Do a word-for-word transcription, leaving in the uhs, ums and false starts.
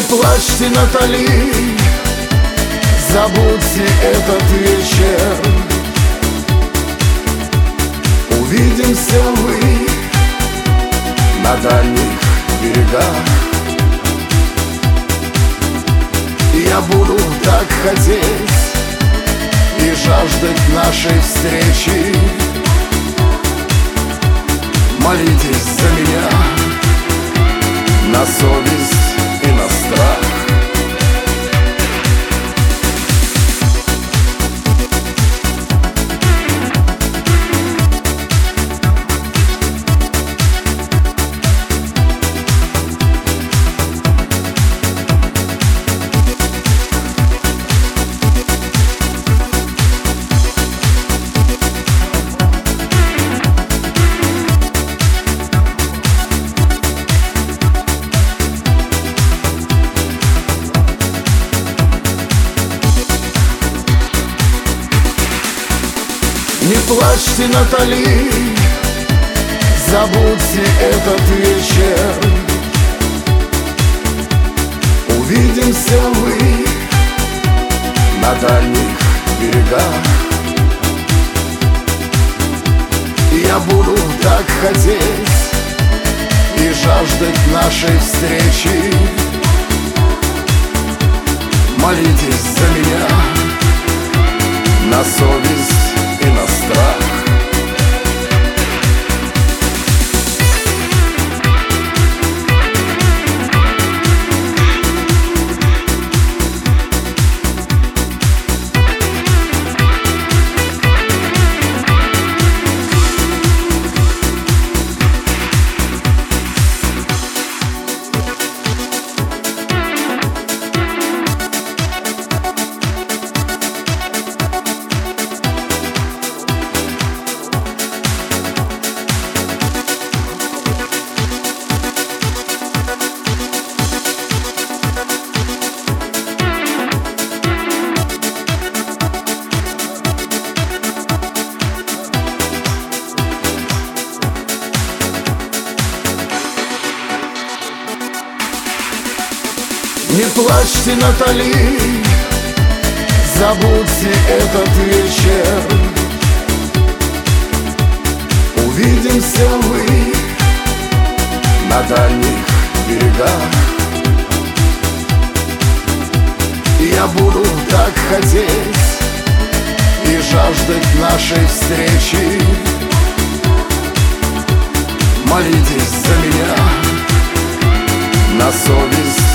плачьте, Натали, забудьте этот вечер. Увидимся вы на дальних берегах. Я буду так хотеть и жаждать нашей встречи. Молитесь за меня на совесть и на страх. Не плачьте, Натали, забудьте этот вечер. Увидимся вы на дальних берегах. Я буду так хотеть и жаждать нашей встречи. Молитесь за меня на совесть и на страх. Не плачьте, Натали, забудьте этот вечер. Увидимся вы на дальних берегах. Я буду так хотеть и жаждать нашей встречи. Молитесь за меня на совесть